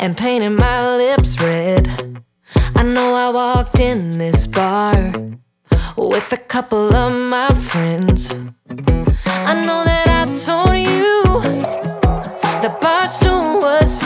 and painted my lips red. I know I walked in this bar with a couple of my friends. I know that I told you the bar stool was